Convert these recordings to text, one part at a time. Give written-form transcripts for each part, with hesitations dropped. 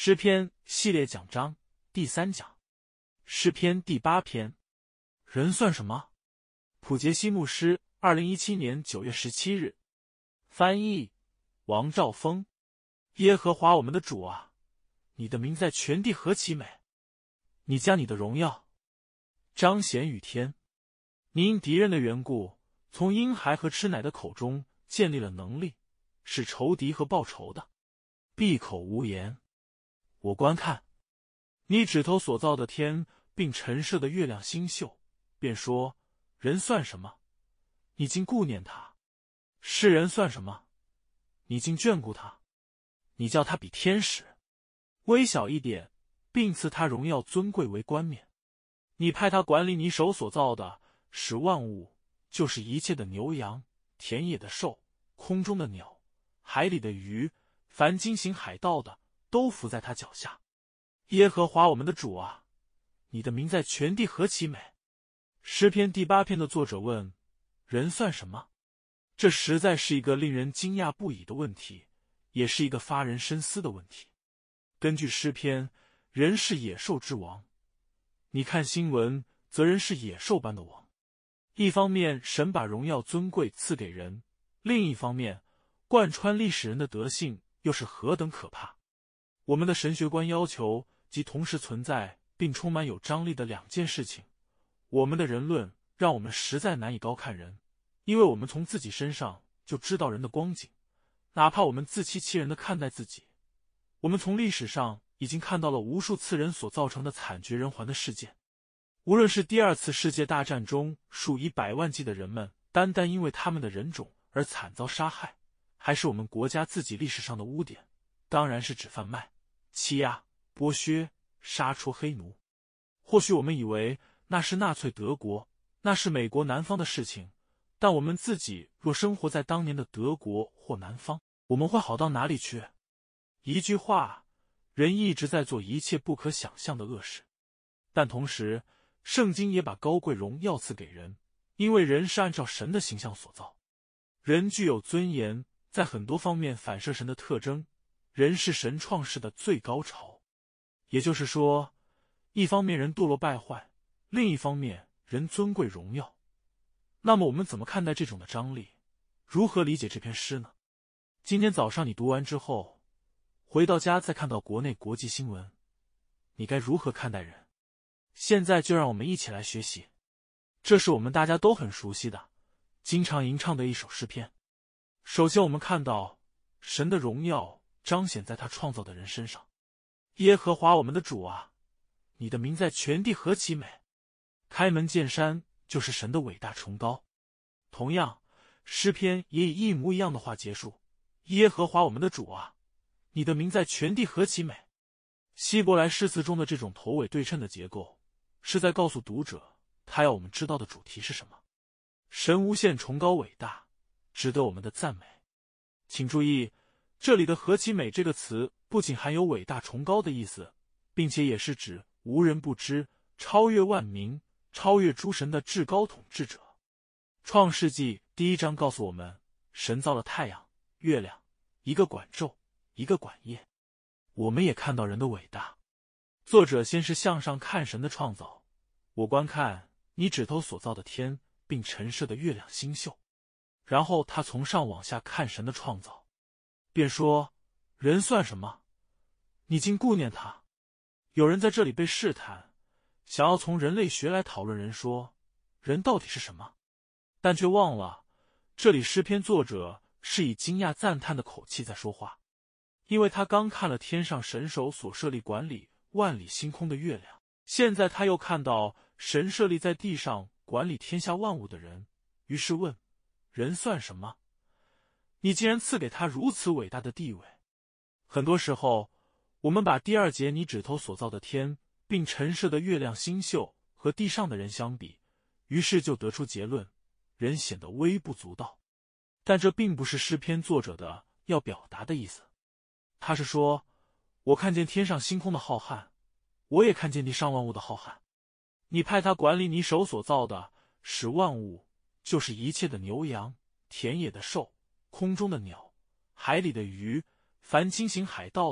诗篇系列讲章第3讲，诗篇第8篇。人算什么？普杰西牧师2017年9月17日。翻译王兆峰。耶和华我们的主啊，你的名在全地何其美！你将你的荣耀彰显于天。你因敌人的缘故，从婴孩和吃奶的口中建立了能力，使仇敌和报仇的闭口无言。我观看你指头所造的天，并陈设的月亮星宿，便说：人算什么？你竟顾念他；世人算什么？你竟眷顾他。你叫他比天使微小一点，并赐他荣耀尊贵为冠冕。你派他管理你手所造的，使万物，就是一切的牛羊、田野的兽、空中的鸟、海里的鱼，凡经行海道的，都伏在他脚下。耶和华我们的主啊，你的名在全地何其美！诗篇第8篇的作者问：人算什么？这实在是一个令人惊讶不已的问题，也是一个发人深思的问题。根据诗篇，人是野兽之王。你看新闻，则人是野兽般的王。一方面，神把荣耀尊贵赐给人；另一方面，贯穿历史人的德性又是何等可怕。我们的神学观要求即同时存在并充满有张力的两件事情。我们的人论让我们实在难以高看人，因为我们从自己身上就知道人的光景，哪怕我们自欺欺人地看待自己。我们从历史上已经看到了无数次人所造成的惨绝人寰的事件，无论是第2次世界大战中数以百万计的人们单单因为他们的人种而惨遭杀害，还是我们国家自己历史上的污点，当然是指贩卖、欺压、剥削、杀出黑奴。或许我们以为那是纳粹德国，那是美国南方的事情，但我们自己若生活在当年的德国或南方，我们会好到哪里去？一句话，人一直在做一切不可想象的恶事，但同时圣经也把高贵荣耀赐给人，因为人是按照神的形象所造。人具有尊严，在很多方面反射神的特征，人是神创世的最高潮。也就是说，一方面人堕落败坏，另一方面人尊贵荣耀。那么我们怎么看待这种的张力？如何理解这篇诗呢？今天早上你读完之后，回到家再看到国内国际新闻，你该如何看待人？现在就让我们一起来学习。这是我们大家都很熟悉的，经常吟唱的一首诗篇。首先我们看到神的荣耀彰显在他创造的人身上。耶和华我们的主啊，你的名在全地何其美！开门见山就是神的伟大崇高。同样，诗篇也以一模一样的话结束：耶和华我们的主啊，你的名在全地何其美！希伯来诗词中的这种头尾对称的结构，是在告诉读者他要我们知道的主题是什么。神无限崇高伟大，值得我们的赞美。请注意，这里的何其美这个词不仅含有伟大崇高的意思，并且也是指无人不知、超越万民、超越诸神的至高统治者。创世纪第1章告诉我们，神造了太阳、月亮，一个管昼，一个管夜。我们也看到人的伟大。作者先是向上看神的创造，我观看你指头所造的天，并陈设的月亮星宿。然后他从上往下看神的创造，便说：人算什么？你竟顾念他。有人在这里被试探，想要从人类学来讨论人，说人到底是什么，但却忘了这里诗篇作者是以惊讶赞叹的口气在说话，因为他刚看了天上神手所设立管理万里星空的月亮，现在他又看到神设立在地上管理天下万物的人，于是问：人算什么？你竟然赐给他如此伟大的地位。很多时候，我们把第2节你指头所造的天，并陈设的月亮星宿和地上的人相比，于是就得出结论：人显得微不足道。但这并不是诗篇作者的要表达的意思。他是说，我看见天上星空的浩瀚，我也看见地上万物的浩瀚。你派他管理你手所造的，使万物，就是一切的牛羊、田野的兽、空中的鸟、海里的鱼，凡经行海道的，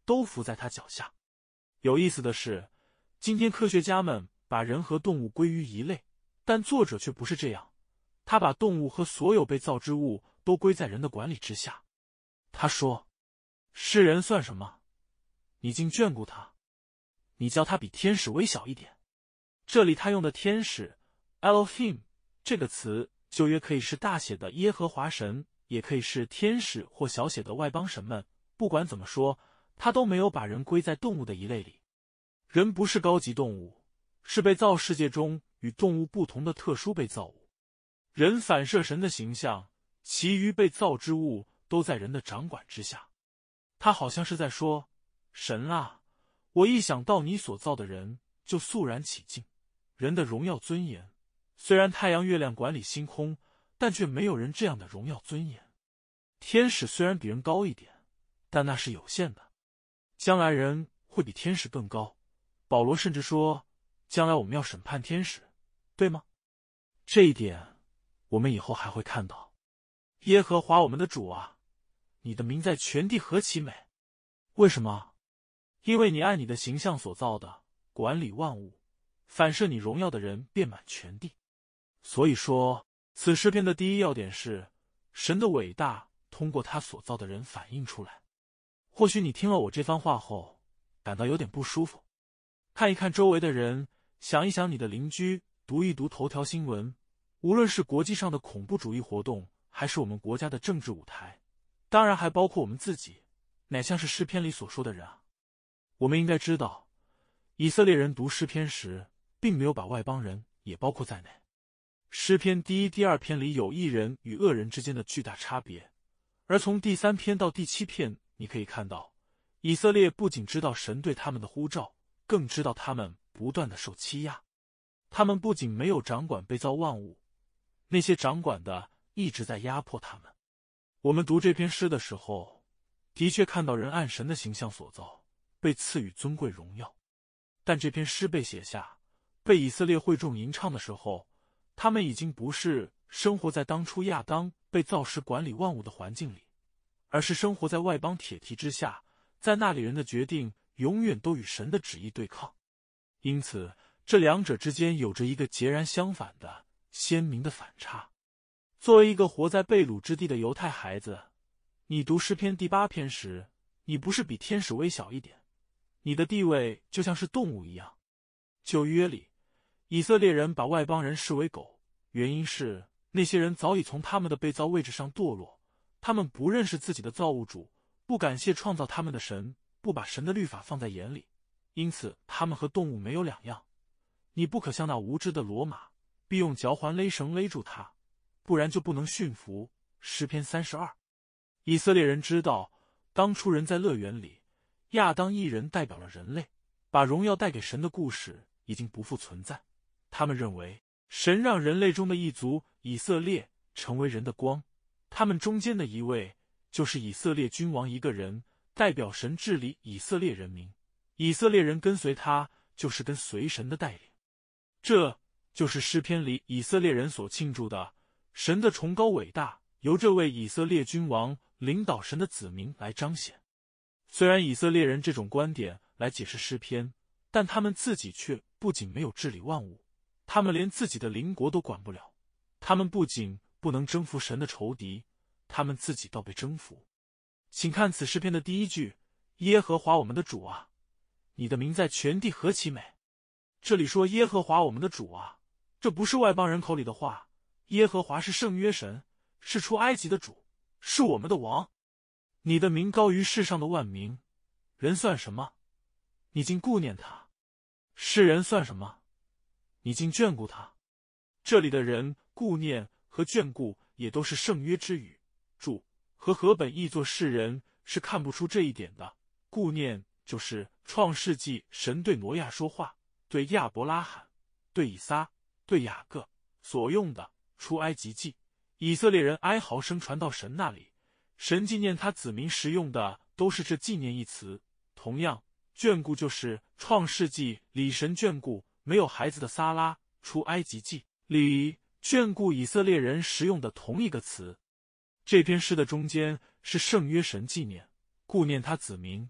都伏在他脚下。有意思的是，今天科学家们把人和动物归于一类，但作者却不是这样，他把动物和所有被造之物都归在人的管理之下。他说，世人算什么？你竟眷顾他，你叫他比天使微小一点。这里他用的天使 Elohim 这个词，旧约可以是大写的耶和华神，也可以是天使或小写的外邦神们。不管怎么说，他都没有把人归在动物的一类里。人不是高级动物，是被造世界中与动物不同的特殊被造物。人反射神的形象，其余被造之物都在人的掌管之下。他好像是在说，神啊，我一想到你所造的人，就肃然起敬。人的荣耀尊严，虽然太阳月亮管理星空，但却没有人这样的荣耀尊严。天使虽然比人高一点，但那是有限的。将来人会比天使更高。保罗甚至说，将来我们要审判天使，对吗？这一点我们以后还会看到。耶和华我们的主啊，你的名在全地何其美！为什么？因为你按你的形象所造的，管理万物，反射你荣耀的人遍满全地。所以说，此诗篇的第一要点是，神的伟大通过他所造的人反映出来。或许你听了我这番话后，感到有点不舒服。看一看周围的人，想一想你的邻居，读一读头条新闻，无论是国际上的恐怖主义活动，还是我们国家的政治舞台，当然还包括我们自己，乃像是诗篇里所说的人啊。我们应该知道，以色列人读诗篇时，并没有把外邦人也包括在内。诗篇第一、第二篇里有义人与恶人之间的巨大差别，而从第3篇到第7篇，你可以看到，以色列不仅知道神对他们的呼召，更知道他们不断的受欺压。他们不仅没有掌管被造万物，那些掌管的一直在压迫他们。我们读这篇诗的时候，的确看到人按神的形象所造，被赐予尊贵荣耀。但这篇诗被写下，被以色列会众吟唱的时候，他们已经不是生活在当初亚当被造时管理万物的环境里，而是生活在外邦铁蹄之下，在那里人的决定永远都与神的旨意对抗。因此，这两者之间有着一个截然相反的鲜明的反差。作为一个活在被掳之地的犹太孩子，你读诗篇第8篇时，你不是比天使微小一点，你的地位就像是动物一样。旧约里，以色列人把外邦人视为狗，原因是那些人早已从他们的被造位置上堕落，他们不认识自己的造物主，不感谢创造他们的神，不把神的律法放在眼里，因此他们和动物没有两样。你不可像那无知的骡马，必用嚼环勒绳勒住它，不然就不能驯服。诗篇32。以色列人知道，当初人在乐园里，亚当一人代表了人类，把荣耀带给神的故事已经不复存在。他们认为，神让人类中的一族以色列成为人的光，他们中间的一位就是以色列君王一个人，代表神治理以色列人民，以色列人跟随他，就是跟随神的带领。这就是诗篇里以色列人所庆祝的，神的崇高伟大由这位以色列君王领导神的子民来彰显。虽然以色列人这种观点来解释诗篇，但他们自己却不仅没有治理万物，他们连自己的邻国都管不了。他们不仅不能征服神的仇敌，他们自己倒被征服。请看此诗篇的第1句，耶和华我们的主啊，你的名在全地何其美。这里说耶和华我们的主啊，这不是外邦人口里的话，耶和华是圣约神，是出埃及的主，是我们的王。你的名高于世上的万民，人算什么？你竟顾念他；世人算什么？你竟眷顾他。这里的人顾念和眷顾也都是圣约之语，主和合本译作世人是看不出这一点的。顾念就是创世纪神对挪亚说话，对亚伯拉罕，对以撒，对雅各所用的出埃及记，以色列人哀嚎声传到神那里，神纪念他子民时用的都是这纪念一词。同样，眷顾就是创世纪里神眷顾没有孩子的撒拉，出埃及记里眷顾以色列人时用的同一个词。这篇诗的中间是圣约神纪念顾念他子民，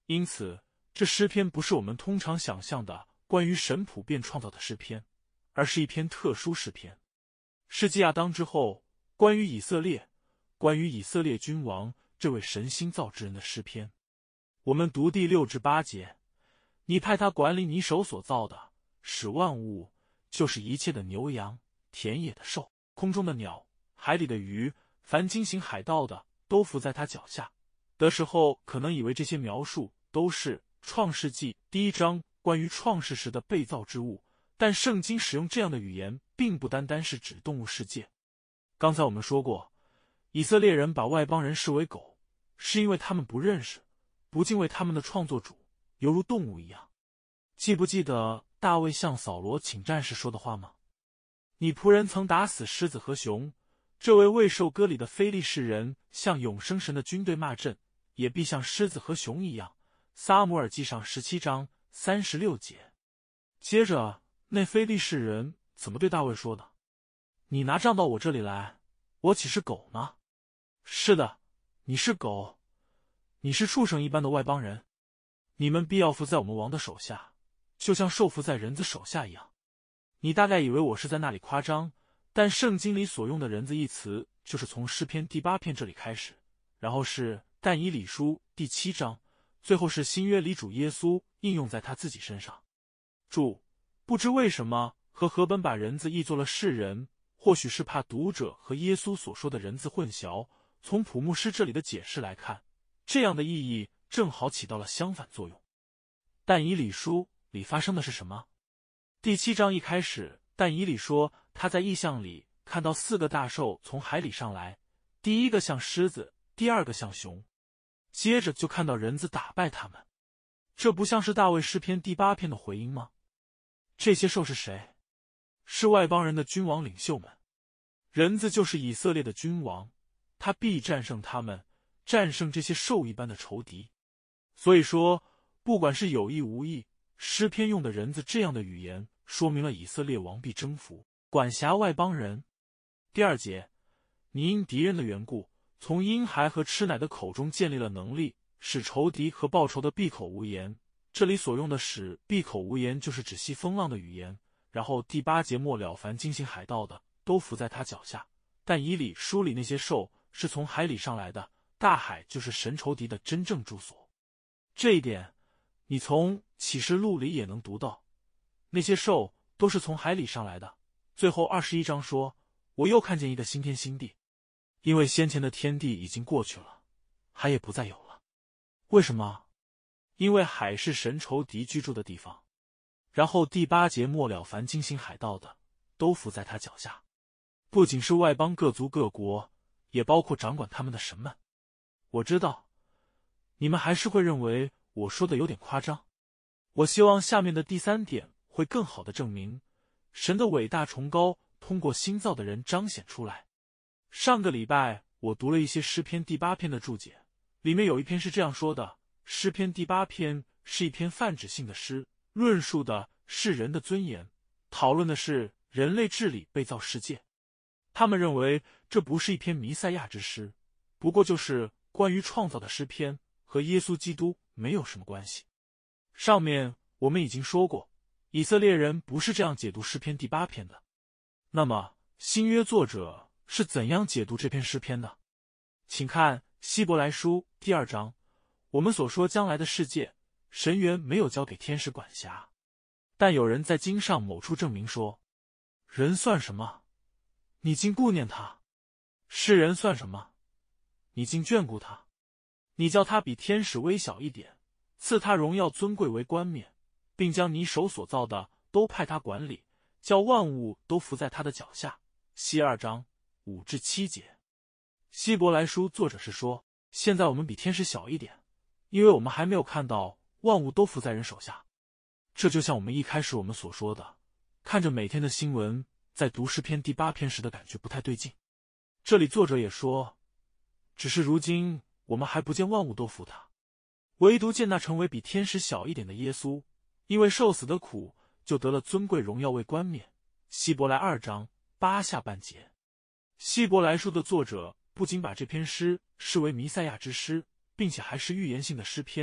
因此，这诗篇不是我们通常想象的关于神普遍创造的诗篇，而是一篇特殊诗篇。是继亚当之后，关于以色列君王这位神新造之人的诗篇。我们读第6至8节：你派他管理你手所造的，使万物，就是一切的牛羊、田野的兽、空中的鸟、海里的鱼，凡经行海道的，都伏在他脚下。的时候可能以为这些描述都是创世纪第1章关于创世时的被造之物，但圣经使用这样的语言并不单单是指动物世界。刚才我们说过，以色列人把外邦人视为狗，是因为他们不认识、不敬畏他们的创作主，犹如动物一样。记不记得大卫向扫罗请战时说的话吗？你仆人曾打死狮子和熊，这位未受割礼的非利士人向永生神的军队骂阵，也必像狮子和熊一样。撒母耳记上17章36节。接着，那非利士人怎么对大卫说的？你拿杖到我这里来，我岂是狗呢？是的，你是狗，你是畜生一般的外邦人，你们必要服在我们王的手下，就像受服在人子手下一样。你大概以为我是在那里夸张，但圣经里所用的人子一词，就是从诗篇第8篇这里开始，然后是但以理书第7章，最后是新约里主耶稣应用在他自己身上。注：不知为什么和合本把人字译作了世人，或许是怕读者和耶稣所说的人字混淆。从普牧师这里的解释来看，这样的意义正好起到了相反作用。但以理书里发生的是什么？第7章一开始，但以理说他在异象里看到4个大兽从海里上来，第一个像狮子，第二个像熊，接着就看到人子打败他们。这不像是大卫诗篇第8篇的回音吗？这些兽是谁？是外邦人的君王领袖们。人子就是以色列的君王，他必战胜他们，战胜这些兽一般的仇敌。所以说，不管是有意无意，诗篇用的人子这样的语言，说明了以色列王必征服、管辖外邦人。第2节，你因敌人的缘故，从婴孩和吃奶的口中建立了能力，使仇敌和报仇的闭口无言。这里所用的使闭口无言，就是指吸风浪的语言。然后第8节末了，凡经行海道的，都伏在他脚下。但以理书里那些兽是从海里上来的，大海就是神仇敌的真正住所。这一点你从启示录里也能读到，那些兽都是从海里上来的。最后21章说，我又看见一个新天新地，因为先前的天地已经过去了，海也不再有了。为什么？因为海是神仇敌居住的地方。然后第8节末了，凡经行海道的，都伏在他脚下。不仅是外邦各族各国，也包括掌管他们的神们。我知道你们还是会认为我说的有点夸张。我希望下面的第3点会更好的证明神的伟大崇高通过新造的人彰显出来。上个礼拜我读了一些诗篇第8篇的注解，里面有一篇是这样说的：诗篇第8篇是一篇泛指性的诗，论述的是人的尊严，讨论的是人类治理被造世界。他们认为这不是一篇弥赛亚之诗，不过就是关于创造的诗篇，和耶稣基督没有什么关系。上面我们已经说过，以色列人不是这样解读诗篇第8篇的。那么新约作者是怎样解读这篇诗篇的？请看希伯来书第2章。我们所说将来的世界，神原没有交给天使管辖，但有人在经上某处证明说，人算什么？你竟顾念他；世人算什么？你竟眷顾他。你叫他比天使微小一点，赐他荣耀尊贵为冠冕，并将你手所造的都派他管理，叫万物都伏在他的脚下。希2章5至7节。希伯来书作者是说，现在我们比天使小一点，因为我们还没有看到万物都伏在人手下。这就像我们一开始我们所说的，看着每天的新闻，在读诗篇第8篇时的感觉不太对劲。这里作者也说，只是如今我们还不见万物都服他，唯独见那成为比天使小一点的耶稣，因为受死的苦，就得了尊贵荣耀为冠冕。希伯来2章8下半节。希伯来书的作者不仅把这篇诗视为弥赛亚之诗，并且还是预言性的诗篇，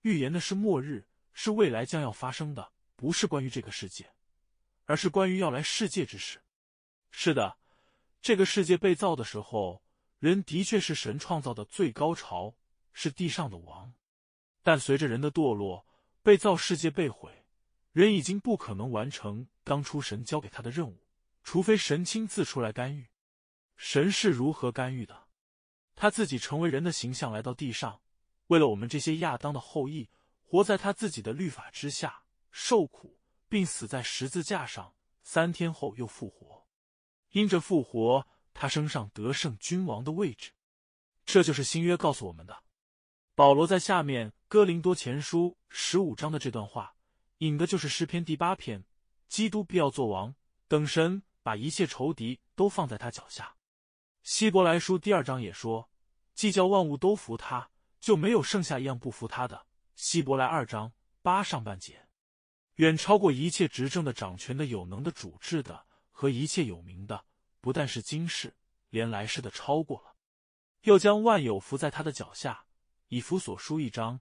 预言的是末日，是未来将要发生的，不是关于这个世界，而是关于要来世界之事。是的，这个世界被造的时候，人的确是神创造的最高潮，是地上的王。但随着人的堕落，被造世界被毁，人已经不可能完成当初神交给他的任务，除非神亲自出来干预。神是如何干预的？他自己成为人的形象来到地上，为了我们这些亚当的后裔，活在他自己的律法之下，受苦，并死在十字架上，3天后又复活。因着复活，他升上得胜君王的位置。这就是新约告诉我们的。保罗在下面哥林多前书15章的这段话，引的就是诗篇第8篇，基督必要做王，等神把一切仇敌都放在他脚下。希伯来书第2章也说，既叫万物都服他，就没有剩下一样不服他的。希伯来2章8上半节，远超过一切执政的、掌权的、有能的、主治的和一切有名的，不但是今世，连来世的超过了。又将万有伏在他的脚下。以弗所书1章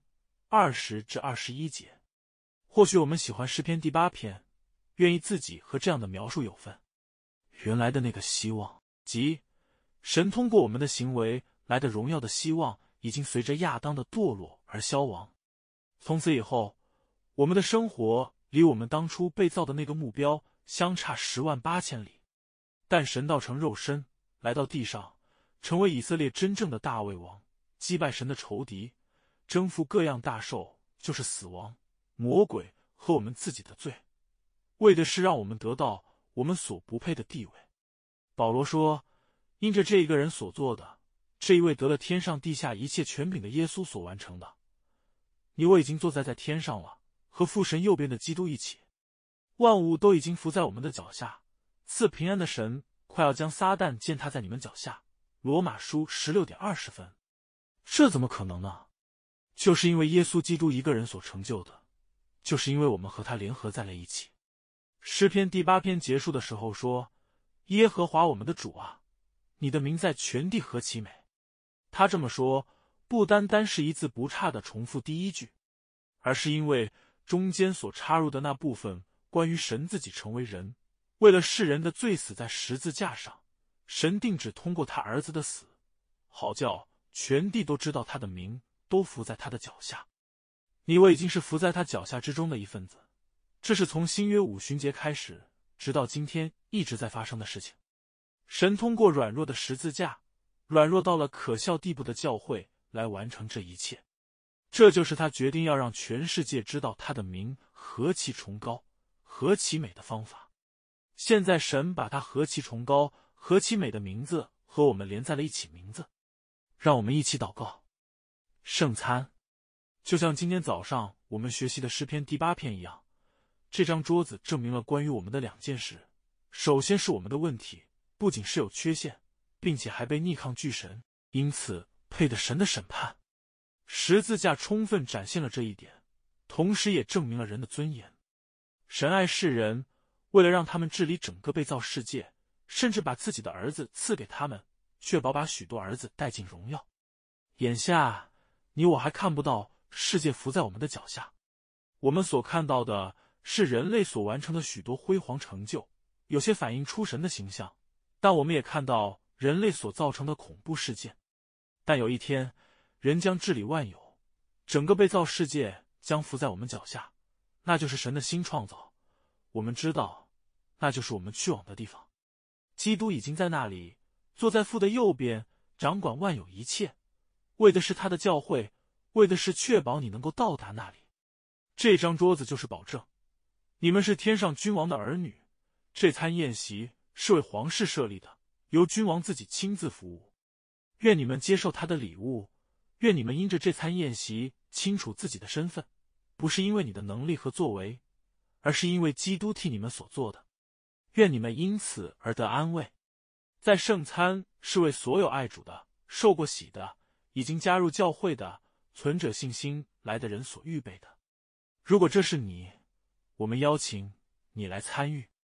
20至21节。或许我们喜欢诗篇第8篇，愿意自己和这样的描述有份。原来的那个希望，即神通过我们的行为来的荣耀的希望，已经随着亚当的堕落而消亡。从此以后，我们的生活离我们当初被造的那个目标相差108000里。但神道成肉身，来到地上，成为以色列真正的大卫王，击败神的仇敌，征服各样大兽，就是死亡、魔鬼和我们自己的罪，为的是让我们得到我们所不配的地位。保罗说，因着这一个人所做的，这一位得了天上地下一切权柄的耶稣所完成的，你我已经坐在天上了，和父神右边的基督一起，万物都已经伏在我们的脚下，赐平安的神快要将撒旦践踏在你们脚下。罗马书16:20分。这怎么可能呢？就是因为耶稣基督一个人所成就的，就是因为我们和他联合在了一起。诗篇第8篇结束的时候说，耶和华我们的主啊，你的名在全地何其美。他这么说，不单单是一字不差地重复第一句，而是因为中间所插入的那部分关于神自己成为人，为了世人的罪死在十字架上，神定旨通过他儿子的死，好叫全地都知道他的名，都伏在他的脚下。你我已经是伏在他脚下之中的一份子，这是从新约五旬节开始，直到今天一直在发生的事情。神通过软弱的十字架，软弱到了可笑地步的教会来完成这一切。这就是他决定要让全世界知道他的名何其崇高、何其美的方法。现在神把他何其崇高、何其美的名字和我们连在了一起，名字。让我们一起祷告。圣餐，就像今天早上我们学习的诗篇第8篇一样，这张桌子证明了关于我们的2件事。首先是我们的问题不仅是有缺陷，并且还被逆抗拒神，因此配得神的审判。十字架充分展现了这一点，同时也证明了人的尊严。神爱世人，为了让他们治理整个被造世界，甚至把自己的儿子赐给他们，确保把许多儿子带进荣耀。眼下你我还看不到世界伏在我们的脚下，我们所看到的是人类所完成的许多辉煌成就，有些反映出神的形象，但我们也看到人类所造成的恐怖事件。但有一天，人将治理万有，整个被造世界将伏在我们脚下，那就是神的新创造。我们知道，那就是我们去往的地方。基督已经在那里，坐在父的右边，掌管万有一切，为的是他的教会，为的是确保你能够到达那里。这张桌子就是保证，你们是天上君王的儿女。这餐宴席是为皇室设立的，由君王自己亲自服务。愿你们接受他的礼物，愿你们因着这餐宴席清楚自己的身份，不是因为你的能力和作为，而是因为基督替你们所做的。愿你们因此而得安慰。在圣餐是为所有爱主的、受过洗的、已经加入教会的、存着信心来的人所预备的。如果这是你，我们邀请你来参与。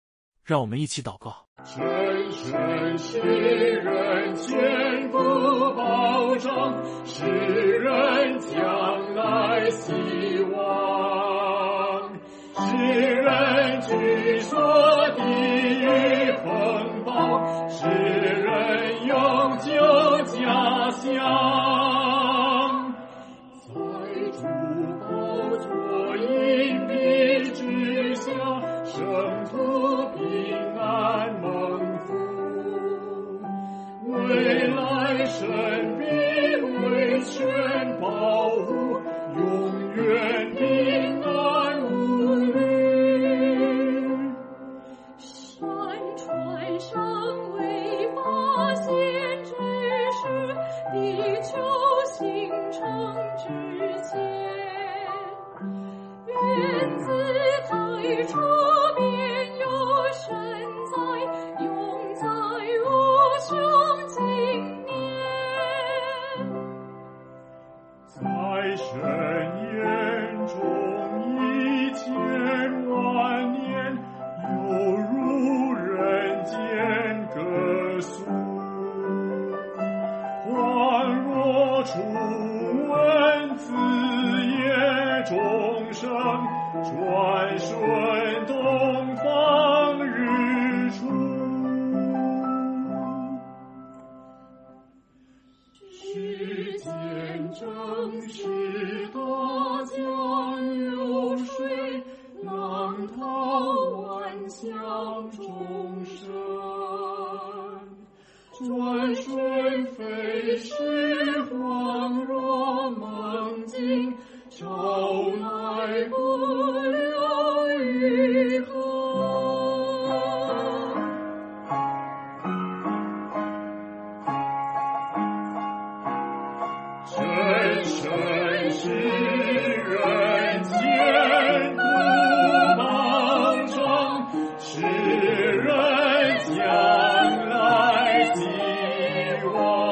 让我们一起祷告。 深深世人千古保障，世人将来希望。世人据说地狱风暴，世人永久家乡。在主宝座荫蔽之下，圣徒平安蒙福。未来神必为全保护，永远平安无虑。 山川尚未发现之时，地球形成之前，原子太初便有神在，永在无穷经年。 在神眼中10000000年，犹如人间歌颂。恍若初闻子夜钟声，转瞬东方日出。世间正是大江流水，浪涛万象众生。转瞬飞逝，恍若梦境，朝来不留余痕。深深世人千古保障，世人将来希望。